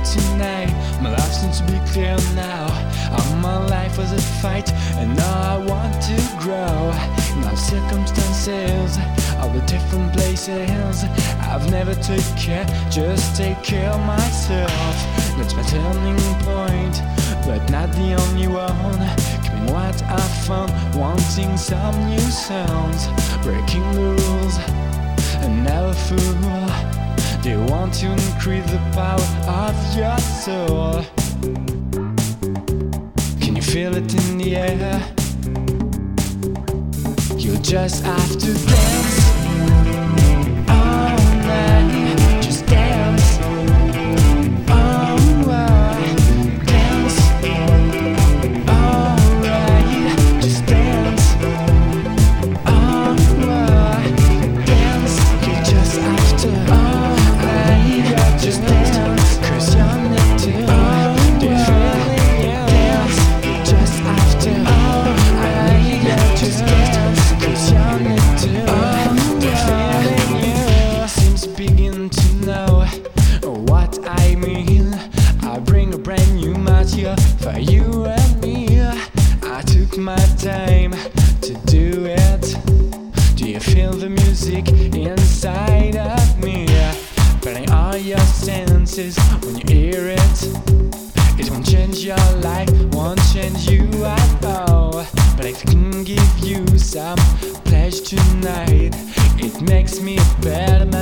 tonight. My life seems to be clear now. All my life was a fight, and now I want to grow. Now circumstances, all the different places, I've never took care, just take care of myself. That's my turning point, but not the only one. Keeping what I found, wanting some new sounds, breaking the rules, and never fool. They want to increase the power of your soul. Can you feel it in the air? You just have to dance all night. Just dance. Oh, dance. Alright. Just dance. Oh, dance. You just have to. Just dance, 'cause you're meant to. They're feeling you. Dance, you just have to. Just dance, 'cause you're meant to. They're feeling you. It seems begin to know what I mean. I bring a brand new material for you and me. I took my time to do it. Do you feel the music inside of me? Burning all your senses when you hear it. It won't change your life, won't change you at all. But if it can give you some pleasure tonight, it makes me a better man.